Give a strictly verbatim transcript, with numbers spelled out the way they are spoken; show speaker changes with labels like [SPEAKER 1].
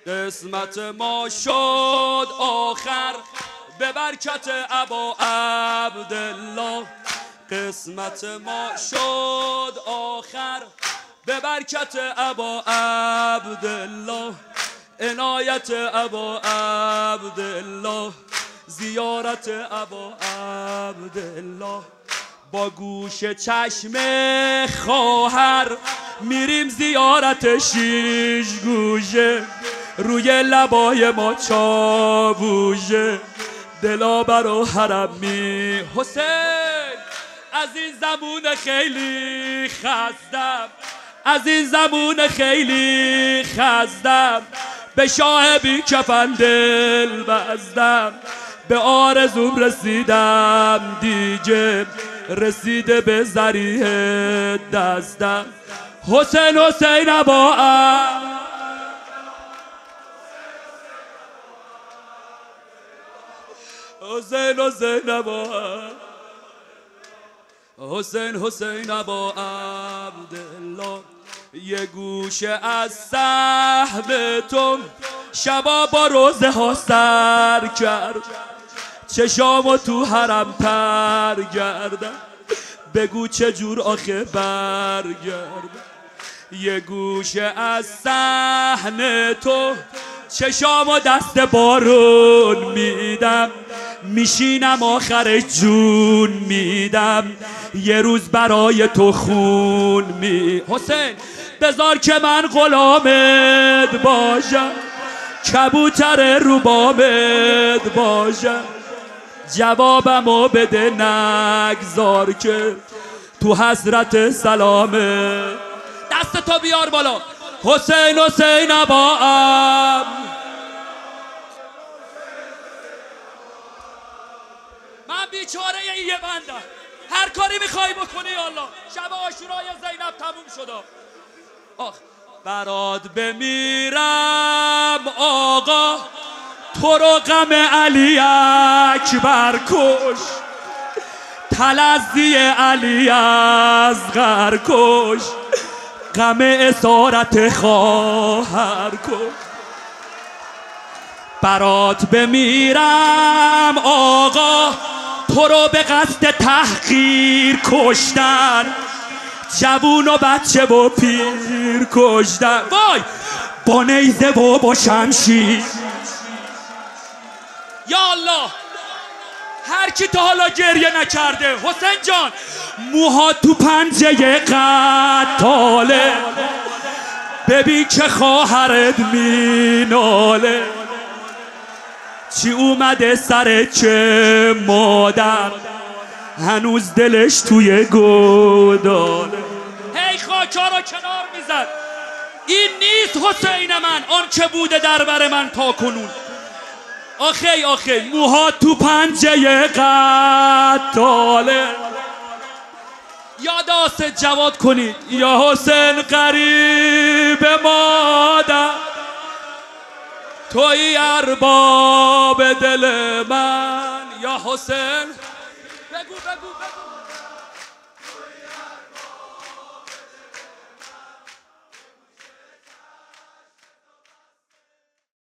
[SPEAKER 1] قسمت ما شد آخر به برکت ابا عبدالله. قسمت ما شد آخر به برکت ابا عبدالله. عنایت ابا عبدالله، زیارت ابا عبدالله. با گوش چشم خواهر میریم زیارت شیش گوشه. روی لبای ما چاووشه، دلابر و حرمی. حسین از این زمون خیلی خستم، از این زمون خیلی خستم. به شاه بی کفن دل بستم، به آرزوم رسیدم دیگه، رسیده به ذریح دستم. حسین حسین ابا حسین حسین ابا حسین حسین ابا عبدالله. یه گوشه از صحب تو شبا با روزه ها سر کرد، چشامو تو حرم پر گردم. بگو چجور آخه برگردم. یه گوشه از صحن تو چشامو دست بارون میدم، میشینم آخر جون میدم. یه روز برای تو خون می حسین بذار که من غلامت باشم، کبوتر رو بامت باشم. جوابمو بده نگذار که تو حسرت سلامه. دست تو بیار بالا. حسین حسین ابا ام. من بیچاره یه بندم، هر کاری میخوای بکنی الله. شب عاشورای زینب تموم شد. آخ برات بمیرم آقا، تو رو غم علی اکبر کش. تلذی علی اصغر کش، غم اسارت خواهر کش. برات بمیرم آقا، تو رو به قصد تحقیر کشتن. جوون و بچه و پیر کشتن. وای با نیزه و با شمشیر. یا الله هر کی تا حالا گریه نکرده، حسین جان موها تو پنجه قتاله. ببین که خواهرت میناله، چی اومده سر چه مادر، هنوز دلش توی گوداله. هی خاکا رو کنار میزد. این نیست حسین من، آن که بوده در بر من تا کنون. آخی آخی موها تو پنجه قتاله. یاد آسه جواد کنید یا حسین قریب مادر، توی ارباب دل من. یا حسین بگو بگو بگو.